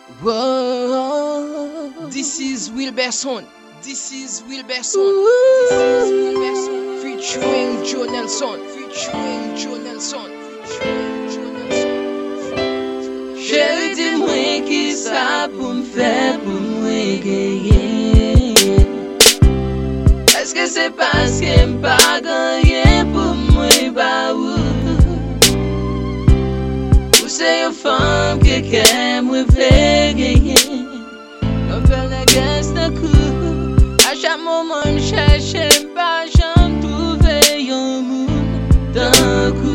Whoa. This is Wilberson. This is Wilberson. Featuring Joe Nelson. Chérie, dis-moi qui ça pour me faire pour me gagner. Est-ce que c'est parce que me pas gagné pour moi bah ou c'est une femme qui me fait gagner. On fait la guest de coup. À chaque moment me cherche pas j'en trouver un monde d'un coup.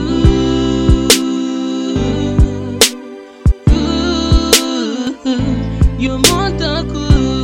You monte un coup.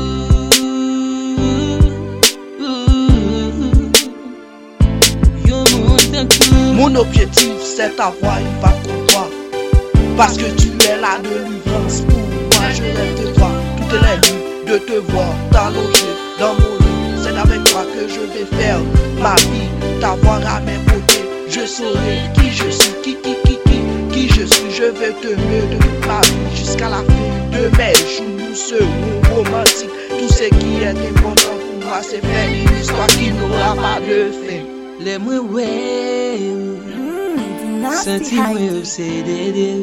You monte un coup. Mon objectif c'est avoir une femme comme toi. Parce que tu es la délivrance pour moi. Je rêve de toi toutes les nuits, de te voir t'allonger dans mon lit. C'est avec toi que je vais faire ma vie, t'avoir à mes côtés. Je saurai qui je suis, qui je suis. Je vais te mieux de toute ma vie jusqu'à la fin de mes jours. Nous serons romantiques. Tout ce qui est important pour moi, c'est faire une histoire qui n'aura pas de fin. Les moi ouais, senti-moi obsédé de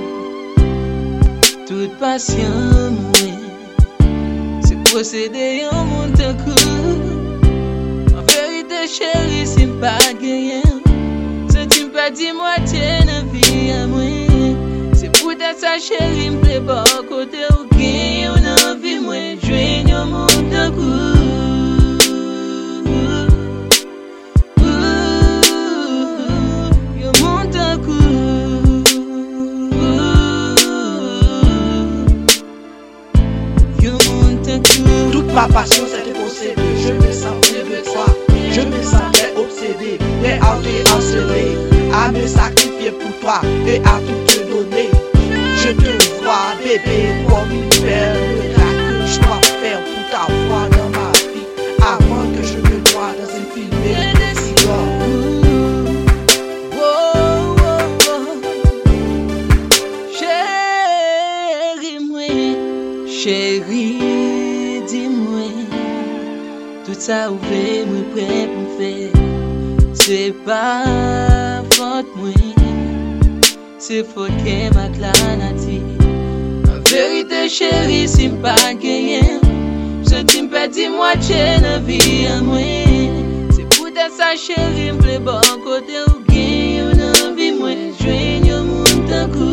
toute passion moi. C'est posséder un monde d'un coup. En vérité chérie, c'est pas gagné. Si tu me pas dit moitié de vie à moi. C'est pour ça chérie, me plaît pas côté ou qui on a envie moi. Joigne un monde d'un coup. Toute ma passion c'est de posséder. Je me sens de toi. Je me sens très obsédé, très encelé, à me sacrifier pour toi et à tout te donner. Je te vois bébé comme une perle rare que je dois faire pour t'avoir dans ma vie avant que je me noie dans une filmée de cigare. Chérie, dis-moi, tout ça ouvert, moi prêt pour me faire. C'est pas faute moi, c'est faute que ma clanati. En vérité chérie, c'est pas gagné. Je t'aime pas dit moitié de vie à moi. C'est pour ça chérie, me plaît bon côté ou gagne, on a envie moi. Joigne au monde d'un coup.